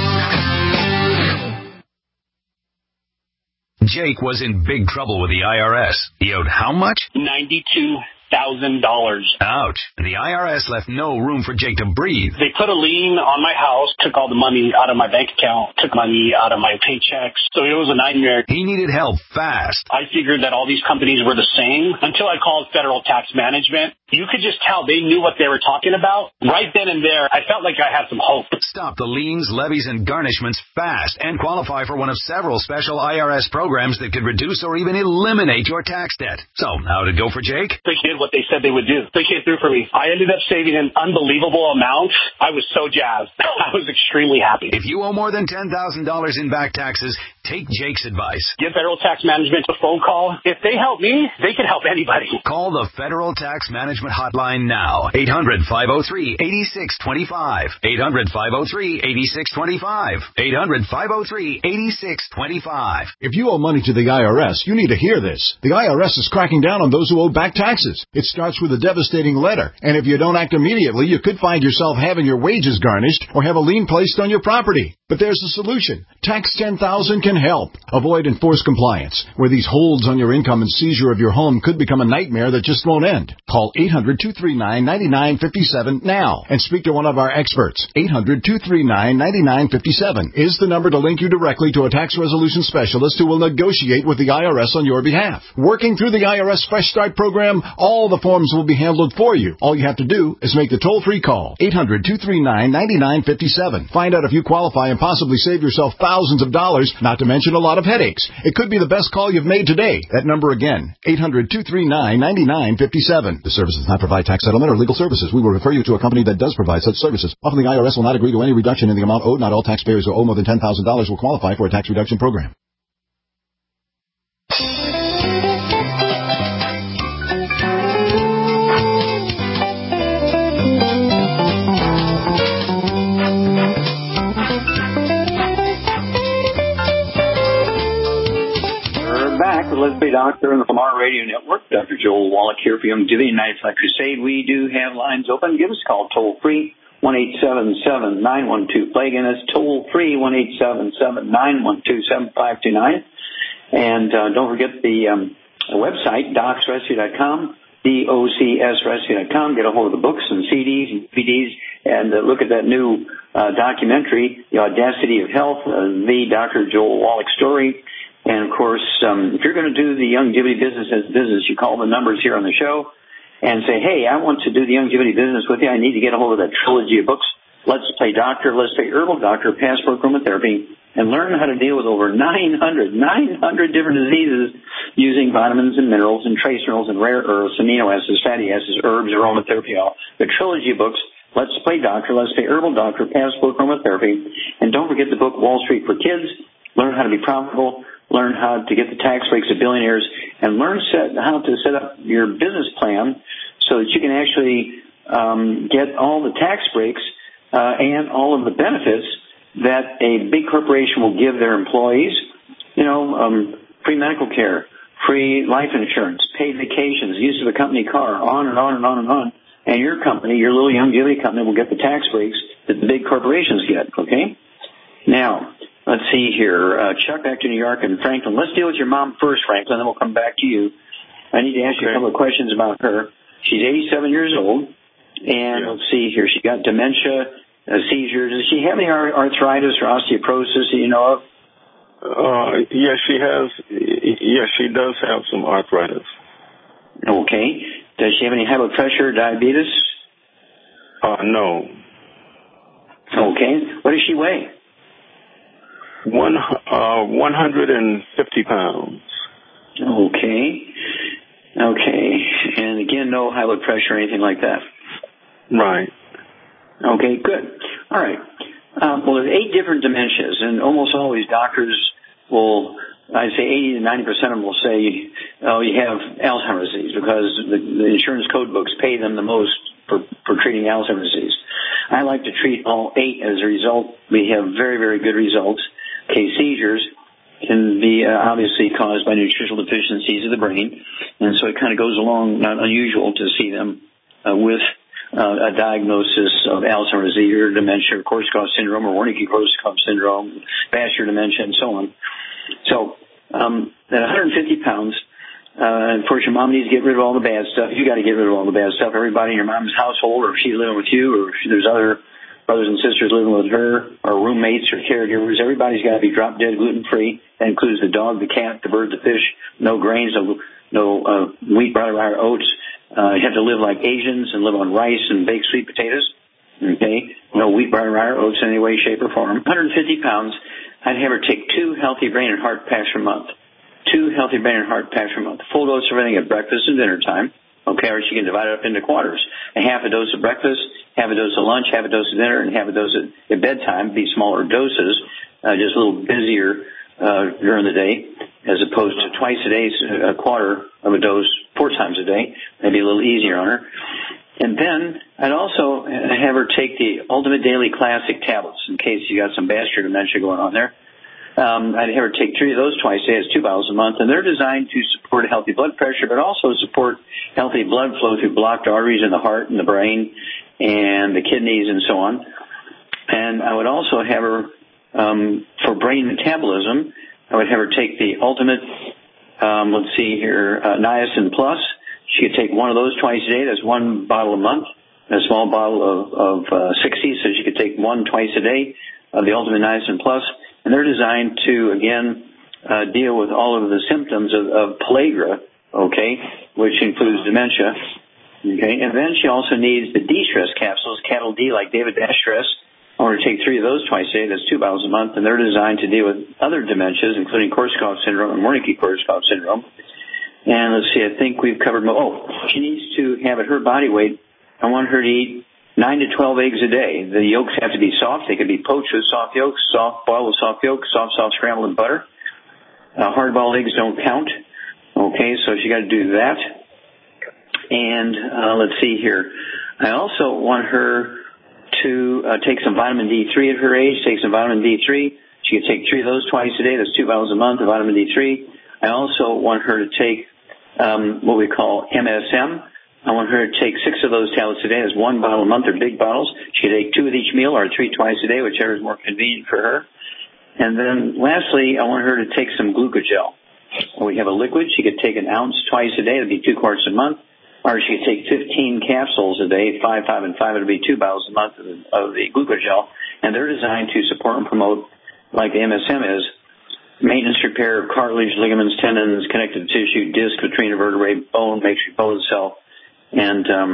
Jake was in big trouble with the I R S. He owed how much? ninety-two thousand dollars. Ouch. The I R S left no room for Jake to breathe. They put a lien on my house, took all the money out of my bank account, took money out of my paychecks. So it was a nightmare. He needed help fast. I figured that all these companies were the same until I called Federal Tax Management. You could just tell they knew what they were talking about. Right then and there, I felt like I had some hope. Stop the liens, levies, and garnishments fast and qualify for one of several special I R S programs that could reduce or even eliminate your tax debt. So, how'd it go for Jake? They did what they said they would do. They came through for me. I ended up saving an unbelievable amount. I was so jazzed. I was extremely happy. If you owe more than ten thousand dollars in back taxes, take Jake's advice. Give Federal Tax Management a phone call. If they help me, they can help anybody. Call the Federal Tax Management Hotline now. eight hundred, five oh three, eight six two five. eight hundred, five oh three, eight six two five. eight hundred, five oh three, eight six two five. If you owe money to the I R S, you need to hear this. The I R S is cracking down on those who owe back taxes. It starts with a devastating letter, and if you don't act immediately, you could find yourself having your wages garnished or have a lien placed on your property. But there's a solution. Tax ten thousand can help. Avoid enforced compliance, where these holds on your income and seizure of your home could become a nightmare that just won't end. Call eight hundred, two three nine, nine nine five seven now and speak to one of our experts. eight hundred, two three nine, nine nine five seven is the number to link you directly to a tax resolution specialist who will negotiate with the I R S on your behalf. Working through the I R S Fresh Start program, all the forms will be handled for you. All you have to do is make the toll-free call. eight hundred, two three nine, nine nine five seven. Find out if you qualify and possibly save yourself thousands of dollars, not to mention a lot of headaches. It could be the best call you've made today. That number again, eight hundred, two three nine, nine nine five seven. The service does not provide tax settlement or legal services. We will refer you to a company that does provide such services. Often the I R S will not agree to any reduction in the amount owed. Not all taxpayers who owe more than ten thousand dollars will qualify for a tax reduction program. Let's Play Doctor on the Lamar Radio Network. Doctor Joel Wallach here for Young Divine United Flag Crusade. We do have lines open. Give us a call toll free, one eight seven seven, nine one two, play. Again, that's toll free, one eight seven seven, nine one two, seven five two nine. And uh, don't forget the um, website, docs rescue dot com, D O C S rescue dot com. Get a hold of the books and C Ds and D V Ds and uh, look at that new uh, documentary, The Audacity of Health, uh, the Doctor Joel Wallach story. And, of course, um, if you're going to do the Youngevity business as business, you call the numbers here on the show and say, hey, I want to do the Youngevity business with you. I need to get a hold of that trilogy of books. Let's Play Doctor, Let's Play Herbal Doctor, Passport Chromotherapy, and learn how to deal with over nine hundred, nine hundred different diseases using vitamins and minerals and trace minerals and rare earths, amino acids, fatty acids, herbs, aromatherapy, all. The trilogy of books, Let's Play Doctor, Let's Play Herbal Doctor, Passport Chromotherapy. And don't forget the book Wall Street for Kids. Learn how to be profitable, learn how to get the tax breaks of billionaires, and learn set, how to set up your business plan so that you can actually um, get all the tax breaks uh, and all of the benefits that a big corporation will give their employees. You know, um, free medical care, free life insurance, paid vacations, use of a company car, on and on and on and on. And your company, your little Youngevity company, will get the tax breaks that the big corporations get, okay? Now, let's see here. Uh, Chuck back to New York and Franklin. Let's deal with your mom first, Franklin, then we'll come back to you. I need to ask you a couple of questions about her. She's eighty-seven years old, and yeah. Let's see here. She got dementia, uh, seizures. Does she have any arthritis or osteoporosis that you know of? Uh, yes, she has. Yes, she does have some arthritis. Okay. Does she have any high blood pressure or diabetes? Uh, no. Okay. What does she weigh? One, uh, one hundred and fifty pounds. Okay. Okay. And again, no high blood pressure or anything like that. Right. Okay, good. All right. Um, well, there's eight different dementias, and almost always doctors will, I'd say eighty to ninety percent of them will say, oh, you have Alzheimer's disease, because the, the insurance code books pay them the most for, for treating Alzheimer's disease. I like to treat all eight. As a result, we have very, very good results. Okay, seizures can be uh, obviously caused by nutritional deficiencies of the brain, and so it kind of goes along, not unusual to see them uh, with uh, a diagnosis of Alzheimer's disease or dementia, or Korsakoff syndrome, or Wernicke-Korsakoff syndrome, vascular dementia, and so on. So um, at one hundred fifty pounds, uh, of course, your mom needs to get rid of all the bad stuff. You got to get rid of all the bad stuff. Everybody in your mom's household, or if she's living with you, or if there's other brothers and sisters living with her, or roommates or caregivers, everybody's got to be drop dead gluten-free. That includes the dog, the cat, the bird, the fish, no grains, no, no uh, wheat, brown, or oats. Uh, you have to live like Asians and live on rice and baked sweet potatoes. Okay? No wheat, brown, or oats in any way, shape, or form. one hundred fifty pounds, I'd have her take two healthy brain and heart packs per month. Two healthy brain and heart packs per month. Full dose of everything at breakfast and dinner time. Okay, or she can divide it up into quarters. A half a dose of breakfast, half a dose of lunch, half a dose of dinner, and half a dose at, at bedtime. Be smaller doses, uh, just a little busier uh, during the day, as opposed to twice a day, a quarter of a dose, four times a day. Maybe a little easier on her. And then I'd also have her take the Ultimate Daily Classic tablets in case you got some vascular dementia going on there. Um, I'd have her take three of those twice a day. It's two bottles a month, and they're designed to support healthy blood pressure, but also support healthy blood flow through blocked arteries in the heart and the brain and the kidneys and so on. And I would also have her, um, for brain metabolism, I would have her take the Ultimate, um, let's see here, uh, Niacin Plus. She could take one of those twice a day. That's one bottle a month, a small bottle of, of uh, sixty, so she could take one twice a day of the Ultimate Niacin Plus. And they're designed to, again, uh, deal with all of the symptoms of, of pellagra, okay, which includes dementia, okay. And then she also needs the D-stress capsules, Cattle D, like David Dash Stress. I want her to take three of those twice a day. That's two bottles a month. And they're designed to deal with other dementias, including Korsakoff syndrome and Wernicke-Korsakoff syndrome. And let's see, I think we've covered, oh, she needs to have at her body weight, I want her to eat nine to twelve eggs a day. The yolks have to be soft. They could be poached with soft yolks, soft boiled with soft yolks, soft, soft scrambled in butter. Uh, hard-boiled eggs don't count. Okay, so she got to do that. And uh, let's see here. I also want her to uh, take some vitamin D three at her age, take some vitamin D three. She could take three of those twice a day. That's two bottles a month of vitamin D three. I also want her to take um, what we call M S M. I want her to take six of those tablets a day. That's one bottle a month. They're big bottles. She could take two with each meal or three twice a day, whichever is more convenient for her. And then lastly, I want her to take some glucogel. We have a liquid. She could take an ounce twice a day. That'd be two quarts a month. Or she could take fifteen capsules a day, five, five, and five. It'd be two bottles a month of the, of the glucogel. And they're designed to support and promote, like the M S M is, maintenance, repair of cartilage, ligaments, tendons, connective tissue, disc between the vertebrae, bone, makes your bone itself. And, um,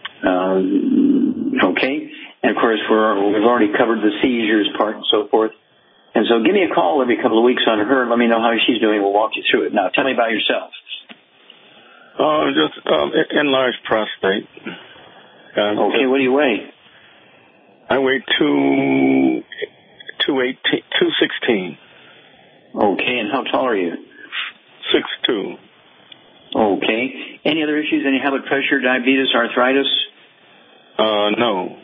um, okay. And, of course, we're, we've already covered the seizures part and so forth. And so give me a call every couple of weeks on her and let me know how she's doing. We'll walk you through it. Now, tell me about yourself. Uh, just um, enlarged prostate. And okay, what do you weigh? I weigh two, two eighteen, two sixteen. Okay, and how tall are you? Six two. Okay. Any other issues? Any high blood pressure, diabetes, arthritis? Uh, no.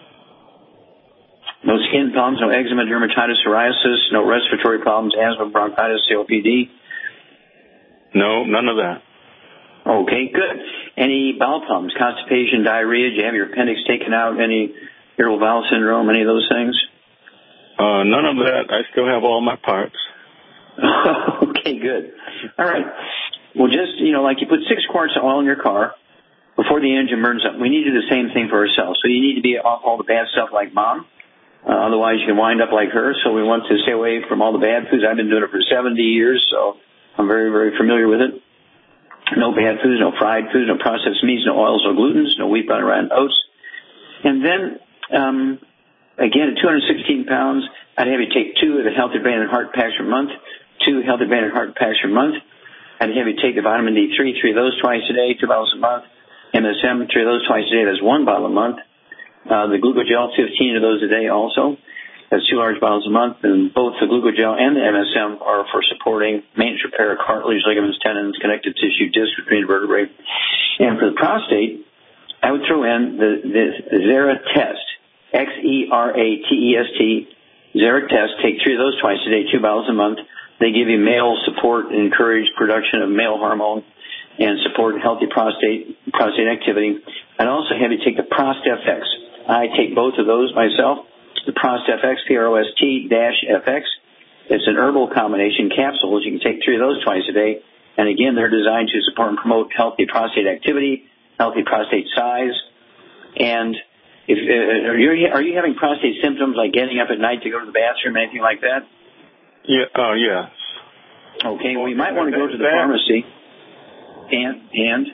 No skin problems, no eczema, dermatitis, psoriasis, no respiratory problems, asthma, bronchitis, C O P D? No, none of that. Okay, good. Any bowel problems, constipation, diarrhea? Do you have your appendix taken out? Any irritable bowel syndrome, any of those things? Uh, none of that. I still have all my parts. Okay, good. All right. Well, just, you know, like you put six quarts of oil in your car before the engine burns up. We need to do the same thing for ourselves. So you need to be off all the bad stuff like mom. Uh, otherwise, you can wind up like her. So we want to stay away from all the bad foods. I've been doing it for seventy years, so I'm very, very familiar with it. No bad foods, no fried foods, no processed meats, no oils, no glutens, no wheat, butter, and oats. And then, um, again, at two hundred sixteen pounds, I'd have you take two of the Healthy Brain and Heart Packs per month, two Healthy Brain and Heart Packs per month. I'd have you take the vitamin D three, three of those twice a day, two bottles a month. M S M, three of those twice a day, that's one bottle a month. Uh, the glucogel, fifteen of those a day also. That's two large bottles a month. And both the glucogel and the M S M are for supporting maintenance, repair, cartilage, ligaments, tendons, connective tissue, disc between vertebrae. And for the prostate, I would throw in the, the Xeratest, X E R A T E S T, Xeratest. Take three of those twice a day, two bottles a month. They give you male support and encourage production of male hormone and support healthy prostate prostate activity. I'd also have you take the ProstFX. I take both of those myself. The ProstFX, P R O S T F X. It's an herbal combination capsules. You can take three of those twice a day. And again, they're designed to support and promote healthy prostate activity, healthy prostate size. And if uh, are you are you having prostate symptoms like getting up at night to go to the bathroom, anything like that? Yeah. Oh, uh, yes. Okay. Well, you might want to go to the pharmacy. And and.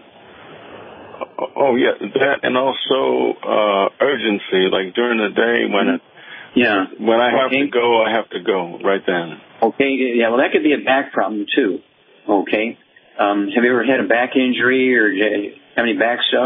Oh, yeah, that and also uh, urgency, like during the day when it, yeah, when I have okay. to go, I have to go right then. Okay, yeah, well, that could be a back problem, too. Okay. Um, have you ever had a back injury or have any back stuff?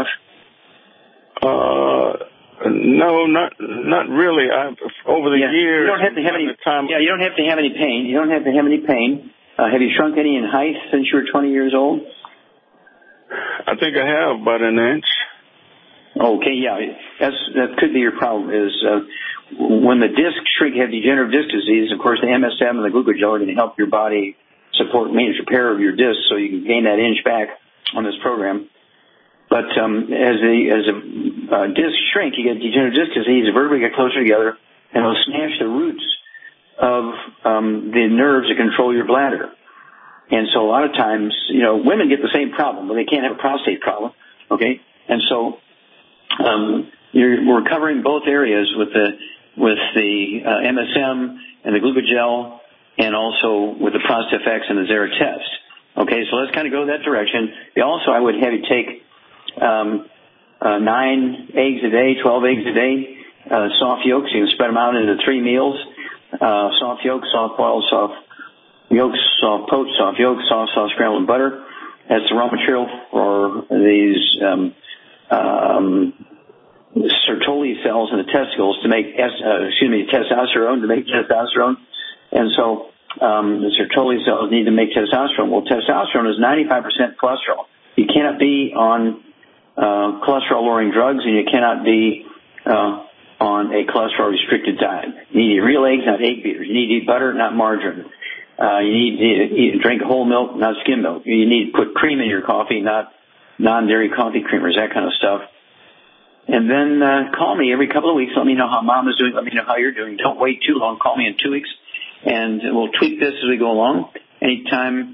Uh, no, not not really. I, over the yeah, years. You don't have to have any, time, yeah, you don't have to have any pain. You don't have to have any pain. Uh, have you shrunk any in height since you were twenty years old? I think I have about an inch. Okay, yeah, that's that could be your problem. Is uh, when the disc shrink, have degenerative disc disease. Of course, the M S M and the glucogel are going to help your body support maintenance repair of your disc, so you can gain that inch back on this program. But um, as the as a uh, disc shrink, you get degenerative disc disease. The vertebrae get closer together, and it'll smash the roots of um, the nerves that control your bladder. And so a lot of times, you know, women get the same problem, but they can't have a prostate problem, okay? And so um, you're, we're covering both areas with the with the uh, M S M and the glucogel, and also with the ProstFX and the Xeratest. Okay, so let's kind of go that direction. Also, I would have you take um, uh, nine eggs a day, twelve eggs a day, uh, soft yolks. You can spread them out into three meals: uh, soft yolks, soft boiled, soft yolks, soft poached, soft yolks, soft soft scrambled butter. That's the raw material for these um, um, Sertoli cells in the testicles to make, uh, excuse me, testosterone, to make testosterone. And so um, the Sertoli cells need to make testosterone. Well, testosterone is ninety-five percent cholesterol. You cannot be on uh, cholesterol-lowering drugs, and you cannot be uh, on a cholesterol-restricted diet. You need to eat real eggs, not egg beaters. You need to eat butter, not margarine. Uh, you need to eat, drink whole milk, not skim milk. You need to put cream in your coffee, not non-dairy coffee creamers, that kind of stuff. And then uh, call me every couple of weeks. Let me know how Mom is doing. Let me know how you're doing. Don't wait too long. Call me in two weeks, and we'll tweak this as we go along. Anytime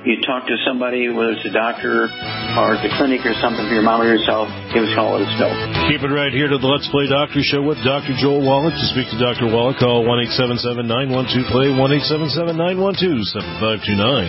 you talk to somebody, whether it's a doctor or at the clinic or something for your mom or yourself, give us a call, let us know. Keep it right here to the Let's Play Doctor Show with Doctor Joel Wallach. To speak to Doctor Wallach, call one eight seven seven, nine one two, play, one eight seven seven, nine one two, seven five two nine.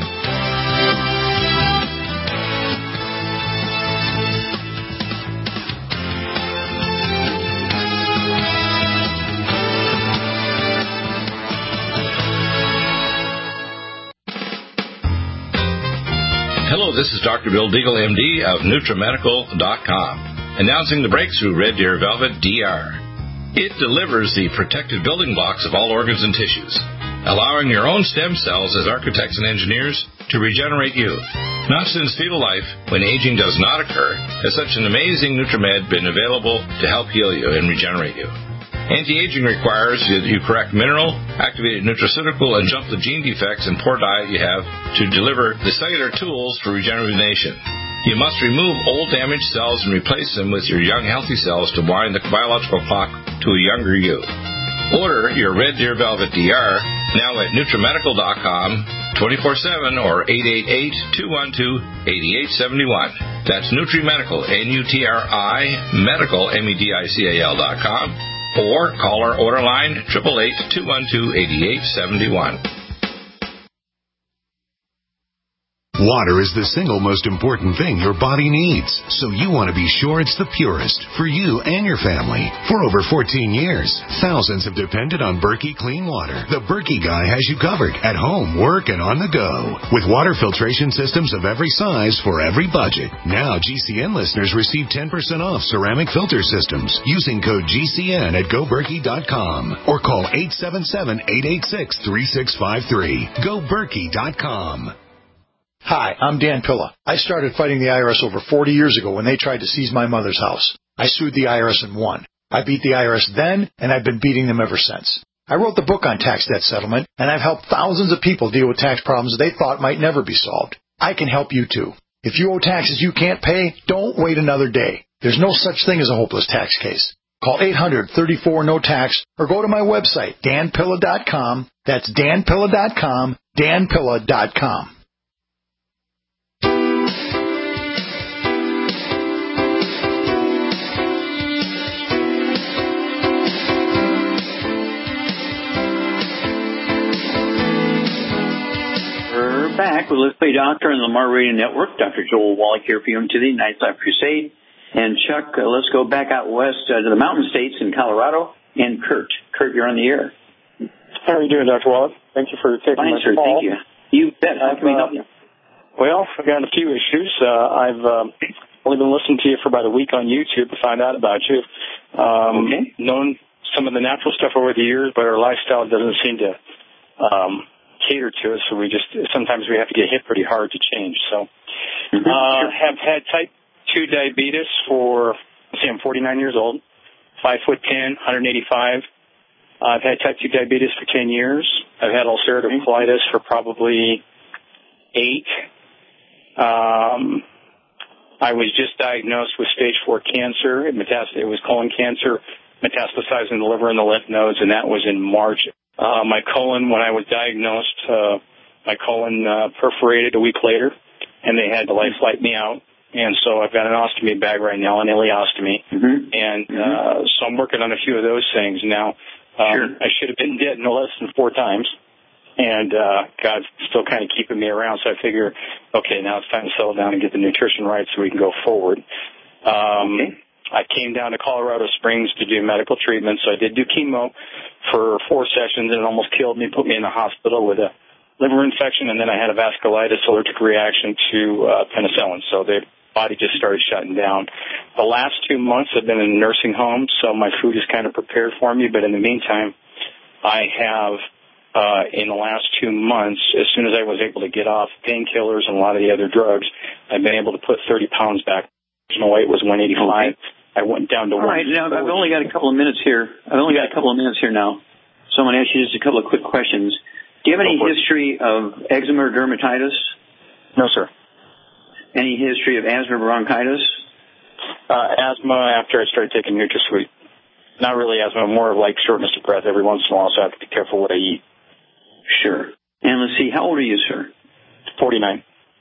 Hello, this is Doctor Bill Deagle, M D of Nutramedical dot com, announcing the breakthrough Red Deer Velvet D R. It delivers the protective building blocks of all organs and tissues, allowing your own stem cells as architects and engineers to regenerate youth. Not since fetal life, when aging does not occur, has such an amazing Nutramed been available to help heal you and regenerate you. Anti-aging requires that you correct mineral, activated nutraceutical, and jump the gene defects and poor diet you have to deliver the cellular tools for regeneration. You must remove old damaged cells and replace them with your young healthy cells to wind the biological clock to a younger you. Order your Red Deer Velvet D R now at Nutramedical dot com, twenty-four seven or eight eight eight, two one two, eight eight seven one. That's Nutrimedical, N U T R I, medical, M E D I C A L dot com. Or call our order line, eight eight eight, two one two, eight eight seven one. Water is the single most important thing your body needs, so you want to be sure it's the purest for you and your family. For over fourteen years, thousands have depended on Berkey Clean Water. The Berkey guy has you covered at home, work, and on the go. With water filtration systems of every size for every budget. Now G C N listeners receive ten percent off ceramic filter systems using code G C N at go berkey dot com or call eight seven seven, eight eight six, three six five three. go berkey dot com. Hi, I'm Dan Pilla. I started fighting the I R S over forty years ago when they tried to seize my mother's house. I sued the I R S and won. I beat the I R S then, and I've been beating them ever since. I wrote the book on tax debt settlement, and I've helped thousands of people deal with tax problems they thought might never be solved. I can help you too. If you owe taxes you can't pay, don't wait another day. There's no such thing as a hopeless tax case. Call eight hundred, thirty-four, no tax or go to my website, Dan Pilla dot com. That's Dan Pilla dot com, Dan Pilla dot com. Back with Let's Play Doctor on the Lamar Radio Network. Doctor Joel Wallach here for you today, Night's Life Crusade. And Chuck, uh, let's go back out west uh, to the mountain states in Colorado. And Kurt. Kurt, you're on the air. How are you doing, Doctor Wallach? Thank you for taking Fine, my sir. call. Thank you. You bet. How can we help you? Well, I've got a few issues. Uh, I've uh, only been listening to you for about a week on YouTube to find out about you. Um, okay. Known some of the natural stuff over the years, but our lifestyle doesn't seem to um, cater to us, so we just sometimes we have to get hit pretty hard to change. So, mm-hmm. uh, have had type two diabetes for, let's see, I'm forty-nine years old, five foot ten, one hundred eighty-five. Uh, I've had type two diabetes for ten years. I've had ulcerative colitis for probably eight. Um, I was just diagnosed with stage four cancer. It, metast- it was colon cancer, metastasizing the liver and the lymph nodes, and that was in March. Uh, my colon, when I was diagnosed, uh, my colon uh, perforated a week later, and they had to life flight me out. And so I've got an ostomy bag right now, an ileostomy. Mm-hmm. And uh, mm-hmm. so I'm working on a few of those things now. Um, sure. I should have been dead no less than four times. And uh, God's still kind of keeping me around, so I figure, okay, now it's time to settle down and get the nutrition right so we can go forward. Um, okay. I came down to Colorado Springs to do medical treatment, so I did do chemo for four sessions, and it almost killed me, put me in the hospital with a liver infection, and then I had a vasculitis allergic reaction to uh, penicillin, so the body just started shutting down. The last two months I've been in a nursing home, so my food is kind of prepared for me, but in the meantime, I have, uh, in the last two months, as soon as I was able to get off painkillers and a lot of the other drugs, I've been able to put thirty pounds back. My weight was one eighty-five. Okay. I went down to All right, now I've only got a couple of minutes here. I've only got a couple of minutes here now. So I'm going to ask you just a couple of quick questions. Do you have any history of eczema or dermatitis? No, sir. Any history of asthma or bronchitis? Uh, asthma after I started taking NutraSweet. Not really asthma, more of like shortness of breath every once in a while, so I have to be careful what I eat. Sure. And let's see, how old are you, sir? forty-nine.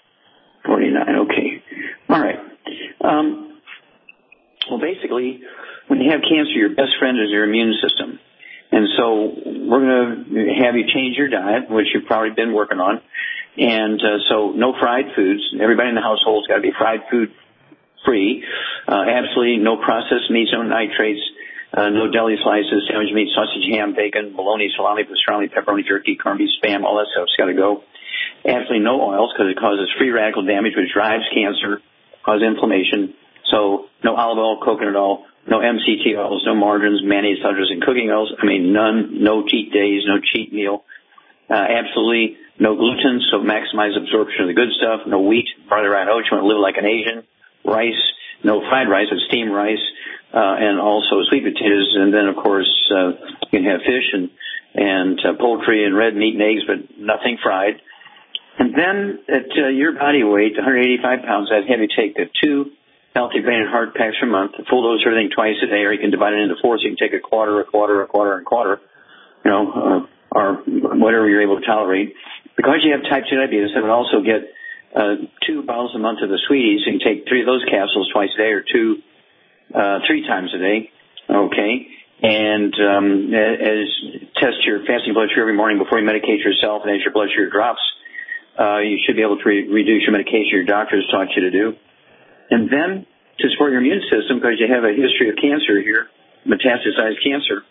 forty-nine, okay. All right. Um, well, basically, when you have cancer, your best friend is your immune system. And so we're going to have you change your diet, which you've probably been working on. And uh, so no fried foods. Everybody in the household's got to be fried food free. Uh, absolutely no processed meats, no nitrates, uh, no deli slices, sandwich meat, sausage, ham, bacon, bologna, salami, pastrami, pepperoni, turkey, corned beef, spam, all that stuff's got to go. Absolutely no oils because it causes free radical damage, which drives cancer, causes inflammation. So no olive oil, coconut oil, no M C T oils, no margarines, mayonnaise, butters, and cooking oils. I mean, none, no cheat days, no cheat meal. Uh, absolutely no gluten, so maximize absorption of the good stuff. No wheat, barley, rye, and oats. You want to live like an Asian. Rice, no fried rice, but steamed rice, uh, and also sweet potatoes. And then, of course, uh, you can have fish and, and uh, poultry and red meat and eggs, but nothing fried. And then at uh, your body weight, one hundred eighty-five pounds, I'd have you take the two healthy brain and heart packs per month, full dose of everything twice a day, or you can divide it into four, so you can take a quarter, a quarter, a quarter, and a quarter, you know, uh, or whatever you're able to tolerate. Because you have type two diabetes, I would also get uh, two bottles a month of the sweeties. You can take three of those capsules twice a day, or two, uh, three times a day, okay? And um, as test your fasting blood sugar every morning before you medicate yourself, and as your blood sugar drops, uh, you should be able to re- reduce your medication your doctor has taught you to do. And then to support your immune system, because you have a history of cancer here, metastasized cancer,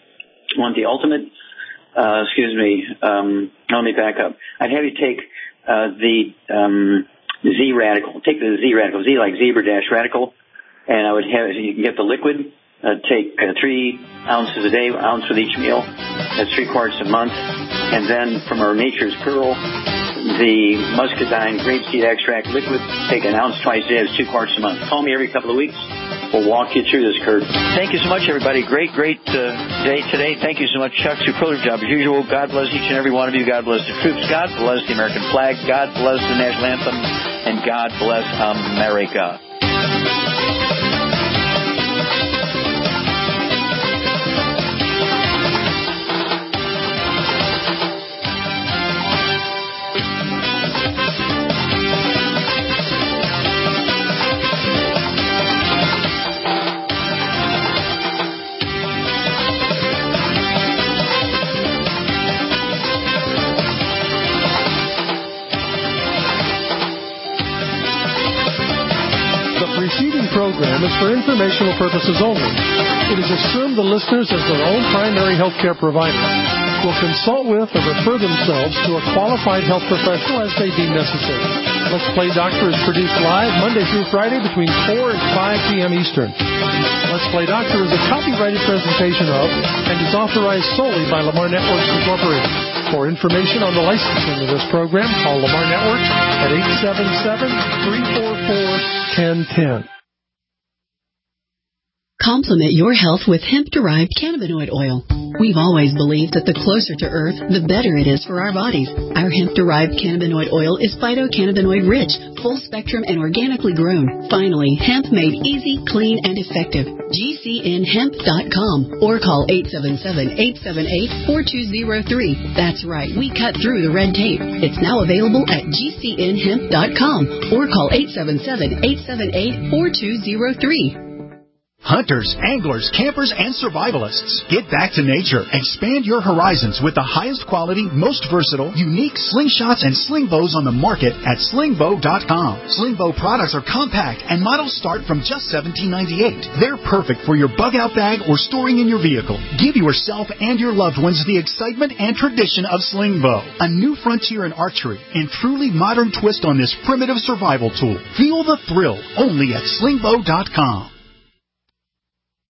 I want the ultimate, uh, excuse me, um, let me back up. I'd have you take uh, the um, Z radical. Take the Z radical, Z like zebra dash radical, and I would have, you can get the liquid, uh, take uh, three ounces a day, ounce with each meal. That's three quarts a month. And then from our Nature's Pearl, the muscadine grapeseed extract liquid, take an ounce twice a day, that's two quarts a month. Call me every couple of weeks. We'll walk you through this, Kurt. Thank you so much, everybody. Great, great uh, day today. Thank you so much, Chuck. Superlative job as usual. God bless each and every one of you. God bless the troops. God bless the American flag. God bless the national anthem. And God bless America. Program is for informational purposes only. It is assumed the listeners, as their own primary health care provider, will consult with or refer themselves to a qualified health professional as they deem necessary. Let's Play Doctor is produced live Monday through Friday between four and five p.m. Eastern. Let's Play Doctor is a copyrighted presentation of and is authorized solely by Lamar Networks Incorporated. For information on the licensing of this program, call Lamar Networks at eight seven seven, three four four, one zero one zero. Complement your health with hemp-derived cannabinoid oil. We've always believed that the closer to Earth, the better it is for our bodies. Our hemp-derived cannabinoid oil is phytocannabinoid-rich, full-spectrum, and organically grown. Finally, hemp made easy, clean, and effective. G C N hemp dot com or call eight seven seven, eight seven eight, four two zero three. That's right, we cut through the red tape. It's now available at G C N hemp dot com or call eight seven seven, eight seven eight, four two zero three. Hunters, anglers, campers, and survivalists. Get back to nature. Expand your horizons with the highest quality, most versatile, unique slingshots and sling bows on the market at sling bow dot com. Sling bow products are compact and models start from just seventeen ninety-eight. They're perfect for your bug out bag or storing in your vehicle. Give yourself and your loved ones the excitement and tradition of sling bow. A new frontier in archery and truly modern twist on this primitive survival tool. Feel the thrill only at sling bow dot com.